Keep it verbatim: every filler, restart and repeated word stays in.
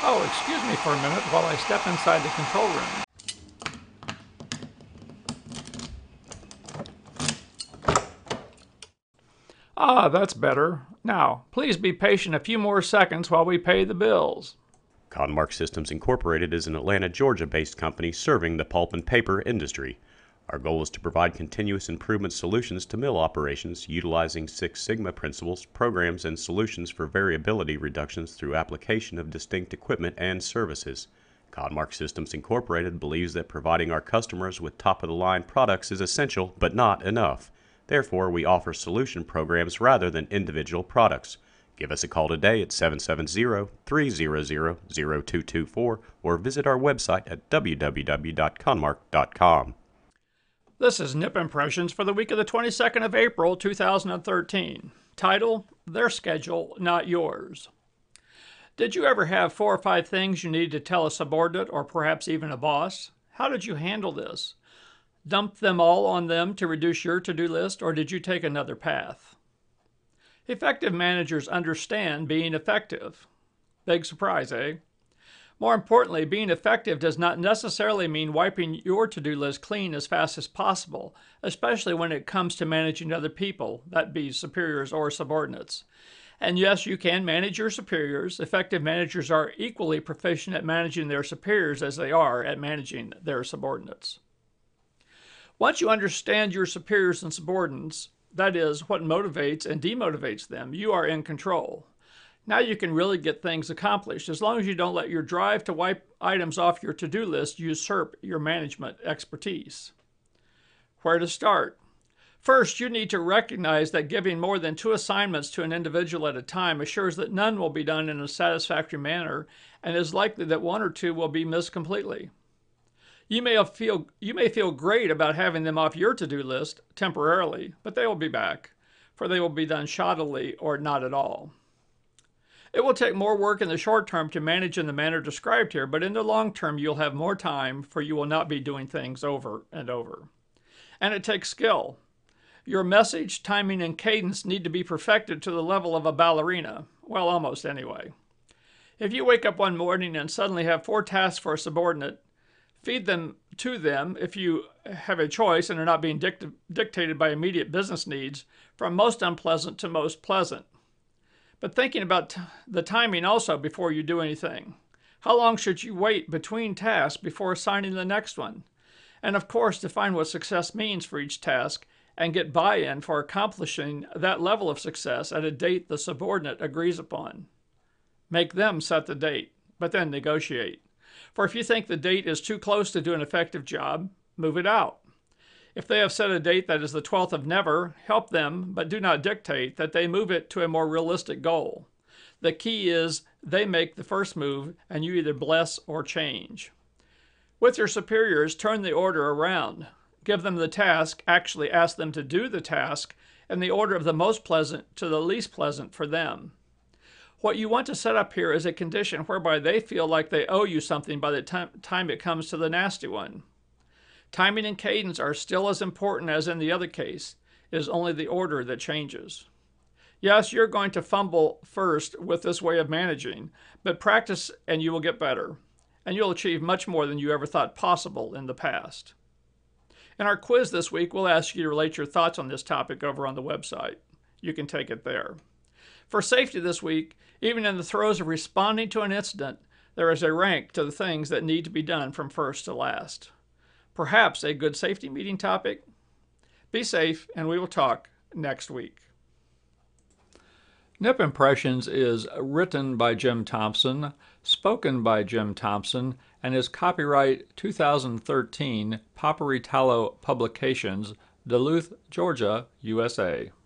Oh, excuse me for a minute while I step inside the control room. Ah, that's better. Now, please be patient a few more seconds while we pay the bills. Conmark Systems Incorporated is an Atlanta, Georgia-based company serving the pulp and paper industry. Our goal is to provide continuous improvement solutions to mill operations utilizing Six Sigma principles, programs, and solutions for variability reductions through application of distinct equipment and services. Conmark Systems Incorporated believes that providing our customers with top-of-the-line products is essential but not enough. Therefore, we offer solution programs rather than individual products. Give us a call today at seven seven zero, three zero zero, zero two two four or visit our website at w w w dot conmark dot com. This is Nip Impressions for the week of the twenty-second of April, two thousand thirteen. Title, Their Schedule, Not Yours. Did you ever have four or five things you needed to tell a subordinate or perhaps even a boss? How did you handle this? Dump them all on them to reduce your to-do list, or did you take another path? Effective managers understand being effective. Big surprise, eh? More importantly, being effective does not necessarily mean wiping your to-do list clean as fast as possible, especially when it comes to managing other people, that be superiors or subordinates. And yes, you can manage your superiors. Effective managers are equally proficient at managing their superiors as they are at managing their subordinates. Once you understand your superiors and subordinates, that is, what motivates and demotivates them, you are in control. Now you can really get things accomplished, as long as you don't let your drive to wipe items off your to-do list usurp your management expertise. Where to start? First, you need to recognize that giving more than two assignments to an individual at a time assures that none will be done in a satisfactory manner, and it is likely that one or two will be missed completely. You may feel, you may feel great about having them off your to-do list temporarily, but they will be back, for they will be done shoddily or not at all. It will take more work in the short term to manage in the manner described here, but in the long term you'll have more time, for you will not be doing things over and over. And it takes skill. Your message, timing, and cadence need to be perfected to the level of a ballerina. Well, almost anyway. If you wake up one morning and suddenly have four tasks for a subordinate, feed them to them if you have a choice and are not being dict dictated by immediate business needs, from most unpleasant to most pleasant. But thinking about t the timing also before you do anything. How long should you wait between tasks before assigning the next one? And of course, define what success means for each task and get buy-in for accomplishing that level of success at a date the subordinate agrees upon. Make them set the date, but then negotiate. For if you think the date is too close to do an effective job, move it out. If they have set a date that is the twelfth of never, help them, but do not dictate that they move it to a more realistic goal. The key is they make the first move and you either bless or change. With your superiors, turn the order around. Give them the task, actually ask them to do the task, in the order of the most pleasant to the least pleasant for them. What you want to set up here is a condition whereby they feel like they owe you something by the time it comes to the nasty one. Timing and cadence are still as important as in the other case. It is only the order that changes. Yes, you're going to fumble first with this way of managing, but practice and you will get better, and you'll achieve much more than you ever thought possible in the past. In our quiz this week, we'll ask you to relate your thoughts on this topic over on the website. You can take it there. For safety this week, even in the throes of responding to an incident, there is a rank to the things that need to be done from first to last. Perhaps a good safety meeting topic? Be safe, and we will talk next week. Nip Impressions is written by Jim Thompson, spoken by Jim Thompson, and is copyright two thousand thirteen Paperitalo Publications, Duluth, Georgia, U S A.